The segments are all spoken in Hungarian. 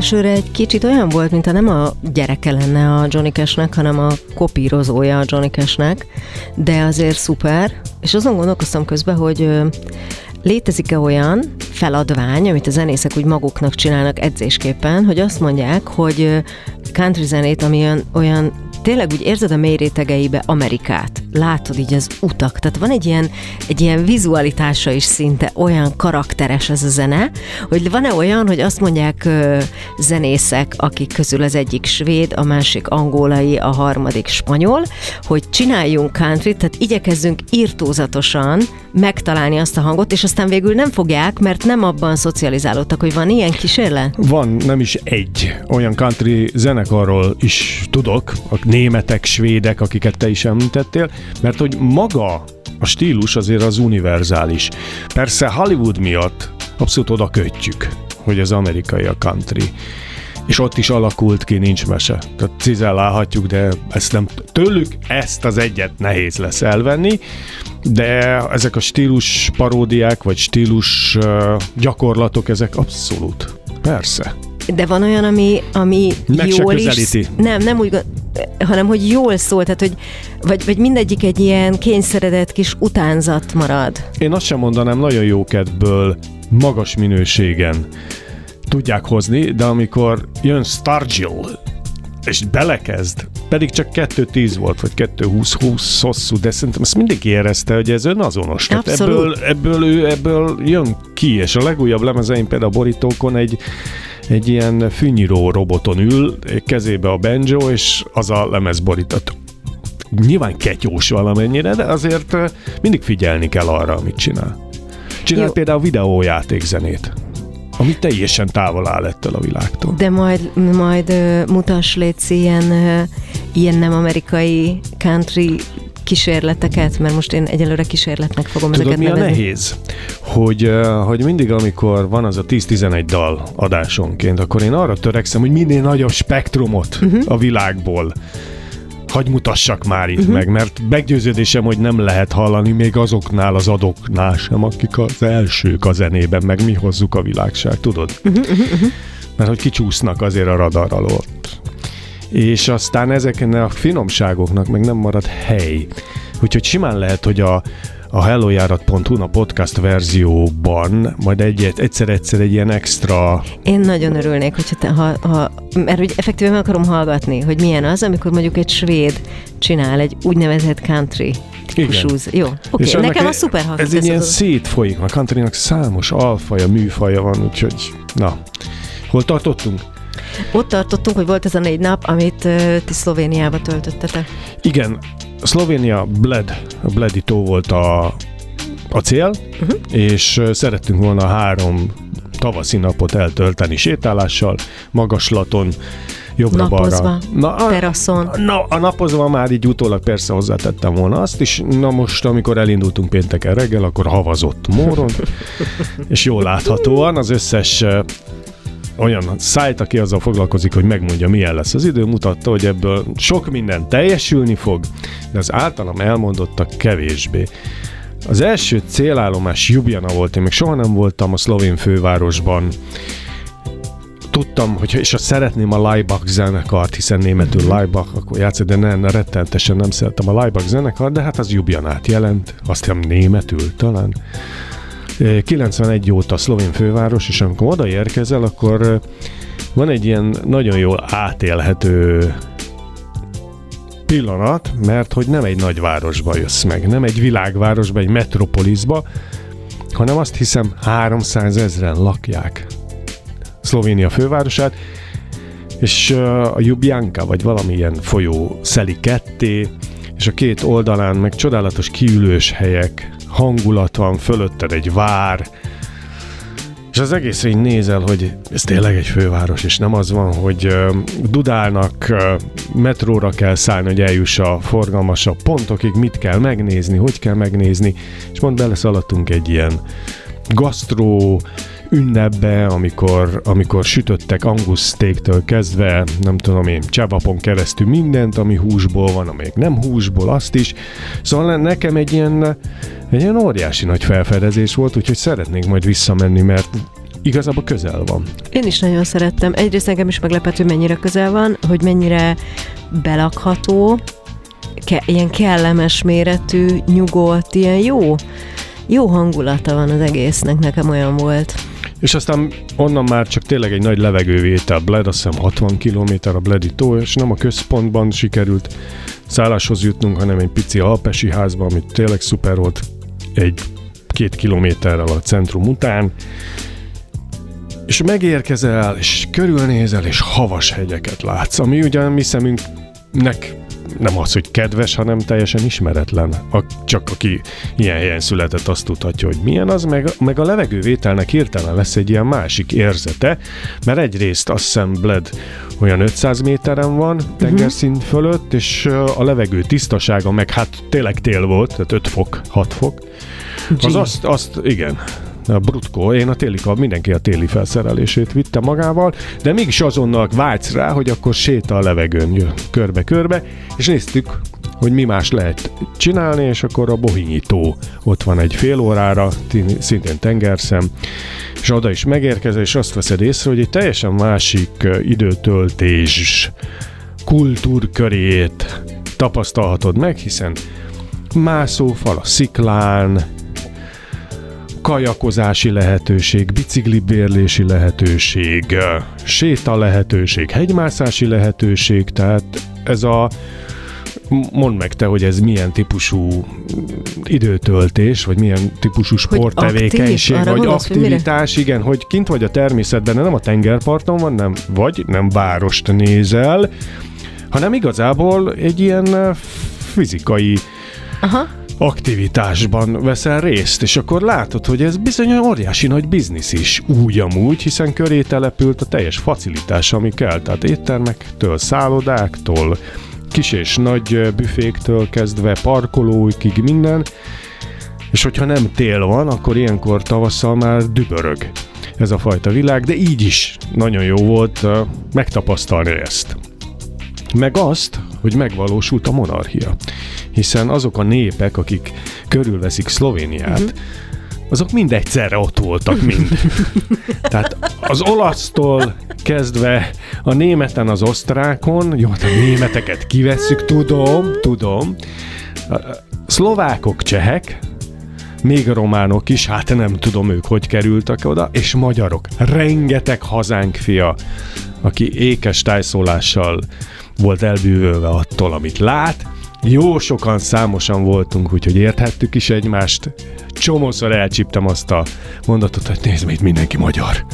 Elsőre egy kicsit olyan volt, mintha nem a gyereke lenne a Johnny Cashnek, hanem a kopírozója a Johnny Cashnek, de azért szuper. És azon gondolkoztam közben, hogy létezik-e olyan feladvány, amit a zenészek úgy maguknak csinálnak edzésképpen, hogy azt mondják, hogy country zenét, ami olyan tényleg úgy érzed a mély rétegeibe Amerikát. Látod így az utak. Tehát van egy ilyen vizualitása is szinte olyan karakteres ez a zene, hogy van-e olyan, hogy azt mondják zenészek, akik közül az egyik svéd, a másik angolai, a harmadik spanyol, hogy csináljunk countryt, tehát igyekezzünk irtózatosan megtalálni azt a hangot, és aztán végül nem fogják, mert nem abban szocializálódtak, hogy van ilyen kísérlet? Van, nem is egy. Olyan country zenekarról is tudok, a németek, svédek, akiket te is említettél, mert hogy maga a stílus azért az univerzális. Persze Hollywood miatt abszolút oda kötjük, hogy az amerikai a country. És ott is alakult ki, nincs mese. Tehát cizellálhatjuk, de ezt az egyet nehéz lesz elvenni, de ezek a stílus paródiák, vagy stílus gyakorlatok, ezek abszolút. Persze. De van olyan, ami jól is... Nem úgy, hanem hogy jól szól, tehát hogy vagy mindegyik egy ilyen kényszeredett kis utánzat marad. Én azt sem mondanám, nagyon jó kedvből, magas minőségen tudják hozni, de amikor jön Stargill, és belekezd, pedig csak 2.10 volt, vagy 2.20 hosszú, de szerintem ezt mindenki érezte, hogy ez önazonos. Ebből jön ki, és a legújabb lemezein például a borítókon egy ilyen fűnyíró roboton ül, kezébe a banjo, és az a lemez borított. Nyilván ketyós valamennyire, de azért mindig figyelni kell arra, amit csinál. Csinál például videójátékzenét, ami teljesen távol áll ettől a világtól. De majd mutass létszi ilyen nem amerikai country kísérleteket, mert most én egyelőre kísérletnek fogom ezeket nevezni. Tudod, mi a nehéz? Hogy mindig, amikor van az a 10-11 dal adásonként, akkor én arra törekszem, hogy minél nagyobb spektrumot a világból hagy mutassak már itt meg, mert meggyőződésem, hogy nem lehet hallani még azoknál az adóknál sem, akik az elsők a zenében, meg mi hozzuk a világság, tudod? Mert hogy kicsúsznak azért a radar alól. És aztán ezeken a finomságoknak meg nem marad hely. Úgyhogy simán lehet, hogy a hellojárat.hu a podcast verzióban majd egyszer egy ilyen extra... Én nagyon örülnék, hogyha mert hogy effektíve meg akarom hallgatni, hogy milyen az, amikor mondjuk egy svéd csinál egy úgynevezett country típusúz. Jó, oké. Nekem a szuper hangzik. Ez egy ilyen szétfolyik, a countrynak számos alfaja, műfaja van, úgyhogy na, hol tartottunk? Ott tartottunk, hogy volt ez a 4 nap, amit ti Szlovéniába töltöttetek. Igen, Szlovénia a Bledi tó volt a cél, és szerettünk volna 3 tavaszi napot eltölteni sétálással, magaslaton, jobbra-balra. Teraszon. A napozva már így utólag persze hozzátettem volna azt is. Na most, amikor elindultunk pénteken reggel, akkor havazott móron, és jól láthatóan az összes olyan szájt, aki azzal foglalkozik, hogy megmondja, milyen lesz az idő, mutatta, hogy ebből sok minden teljesülni fog, de az általam elmondottak kevésbé. Az első célállomás Ljubljana volt, én még soha nem voltam a szlovén fővárosban. Tudtam, hogy és szeretném a Laibach zenekart, hiszen németül Laibach, akkor játszok, de rettenetesen nem szeretem a Laibach zenekart, de hát az Ljubljanát jelent, azt hiszem németül talán. 91 óta szlovén főváros, és amikor odaérkezel, akkor van egy ilyen nagyon jól átélhető pillanat, mert hogy nem egy nagyvárosba jössz meg, nem egy világvárosba, egy metropoliszba, hanem azt hiszem 300 000 lakják Szlovénia fővárosát, és a Ljubljanka, vagy valamilyen folyó szeli ketté, és a két oldalán meg csodálatos kiülős helyek, hangulat van, fölötted egy vár, és az egészre így nézel, hogy ez tényleg egy főváros, és nem az van, hogy dudálnak, metróra kell szállni, hogy eljuss a forgalmasabb pontokig, mit kell megnézni, hogy kell megnézni, és mond beleszaladtunk egy ilyen gasztró ünnepbe, amikor sütöttek angus steaktől kezdve, nem tudom én, csábapon keresztül mindent, ami húsból van, amelyik nem húsból, azt is. Szóval nekem egy ilyen óriási nagy felfedezés volt, úgyhogy szeretnék majd visszamenni, mert igazából közel van. Én is nagyon szerettem. Egyrészt engem is meglepett, mennyire közel van, hogy mennyire belakható, ilyen kellemes méretű, nyugodt, ilyen jó hangulata van az egésznek, nekem olyan volt. És aztán onnan már csak tényleg egy nagy levegővétel. Bled, azt hiszem 60 kilométer a Bledi tó, és nem a központban sikerült szálláshoz jutnunk, hanem egy pici alpesi házban, ami tényleg szuper volt, 1-2 kilométerrel a centrum után. És megérkezel, és körülnézel, és havas hegyeket látsz, ami ugyan mi szemünknek nem az, hogy kedves, hanem teljesen ismeretlen. Csak aki ilyen helyen született, azt tudhatja, hogy milyen az, meg a levegővételnek hirtelen lesz egy ilyen másik érzete, mert egyrészt azt hiszem Bled olyan 500 méteren van tengerszint fölött, és a levegő tisztasága, meg hát tényleg tél volt, tehát 5 fok, 6 fok. Az azt igen. A Brutko, én mindenki a téli felszerelését vitte magával, de mégis azonnal vágysz rá, hogy akkor sétál a levegőn, jön körbe-körbe, és néztük, hogy mi más lehet csinálni, és akkor a Bohinyi tó ott van egy fél órára, szintén tengerszem, és oda is megérkezel, és azt veszed észre, hogy egy teljesen másik időtöltés kultúrkörét tapasztalhatod meg, hiszen mászófal a sziklán, kajakozási lehetőség, biciklibérlési lehetőség, séta lehetőség, hegymászási lehetőség, tehát ez mondd meg te, hogy ez milyen típusú időtöltés, vagy milyen típusú sporttevékenység, vagy aktivitás, igen, hogy kint vagy a természetben, de nem a tengerparton van, nem várost nézel, hanem igazából egy ilyen fizikai aktivitásban veszel részt, és akkor látod, hogy ez bizony óriási nagy biznisz is, úgy amúgy, hiszen köré települt a teljes facilitás, ami kell, tehát éttermektől, szállodáktól, kis és nagy büféktől kezdve, parkolóikig minden, és hogyha nem tél van, akkor ilyenkor tavasszal már dübörög ez a fajta világ, de így is nagyon jó volt megtapasztalni ezt. Meg azt, hogy megvalósult a monarchia. Hiszen azok a népek, akik körülveszik Szlovéniát, azok mind egyszerre ott voltak mind. Tehát az olasztól kezdve a németen, az osztrákon, jó, hát a németeket kivesszük, tudom. Szlovákok, csehek, még a románok is, hát nem tudom ők, hogy kerültek oda, és magyarok. Rengeteg hazánk fia, aki ékes tájszólással volt elbűvölve attól, amit lát. Jó sokan, számosan voltunk, úgyhogy érthettük is egymást. Csomószor elcsíptem azt a mondatot, hogy nézd, itt mindenki magyar.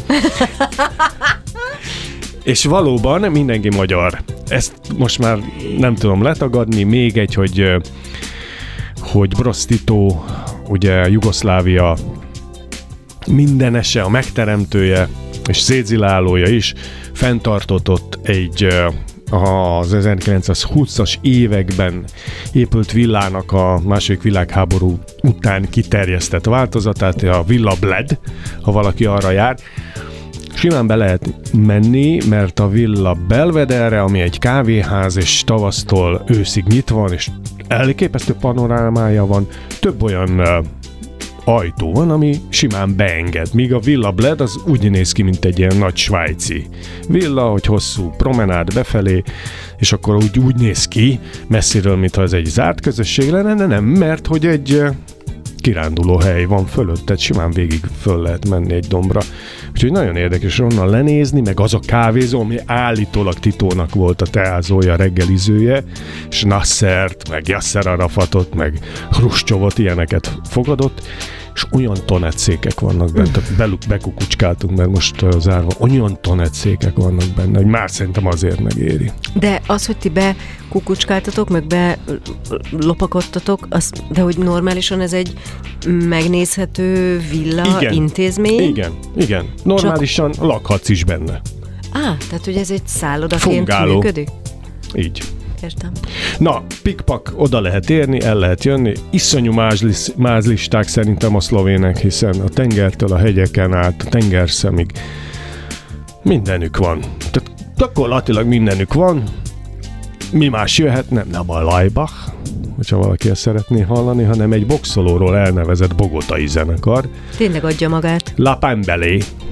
És valóban mindenki magyar. Ezt most már nem tudom letagadni. Még egy, hogy Broz Tito, ugye Jugoszlávia mindenese, a megteremtője és szétzilálója is fenntartott ott az 1920-as években épült villának a II. Világháború után kiterjesztett változatát, a Villa Bled, ha valaki arra jár. Simán be lehet menni, mert a Villa Belvedere, ami egy kávéház, és tavasztól őszig nyitva van, és elképesztő panorámája van, több olyan ajtó van, ami simán beenged. Míg a Villa Bled az úgy néz ki, mint egy ilyen nagy svájci villa, hogy hosszú promenád befelé, és akkor úgy néz ki messziről, mintha ez egy zárt közösség lenne, de nem, mert hogy egy kirándulóhely van fölött, tehát simán végig föl lehet menni egy dombra. Úgyhogy nagyon érdekes onnan lenézni, meg az a kávézó, ami állítólag Titónak volt a teázója, reggelizője, és Nassert, meg Yasser Arafatot, meg Hruscsovot, ilyeneket fogadott, és olyan tonetszékek vannak benne, bekukucskáltunk, mert most zárva, olyan tonetszékek vannak benne, hogy már szerintem azért megéri. De az, hogy ti bekukucskáltatok, meg belopakodtatok, de hogy normálisan ez egy megnézhető villa, intézmény? Igen. Normálisan lakhatsz is benne. Tehát hogy ez egy szállodaként működik? Így. Értem. Na, pikpak, oda lehet érni, el lehet jönni. Iszonyú mázlisták szerintem a szlovének, hiszen a tengertől a hegyeken át, a tengerszemig mindenük van. Tehát gyakorlatilag mindenük van. Mi más jöhet? Nem a Laibach, hogyha valaki ezt szeretné hallani, hanem egy boxolóról elnevezett bogotai zenekar. Tényleg adja magát. La Pambelé.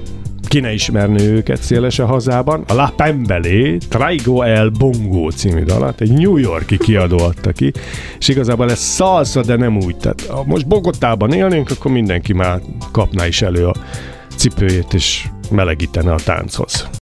ki ne ismerné őket széles a hazában. A La Pembele Traigo el Bongo című dalat egy New York-i kiadó adta ki, és igazából ez salsa, de nem úgy. Tehát ha most Bogotában élnénk, akkor mindenki már kapná is elő a cipőjét, és melegítene a tánchoz.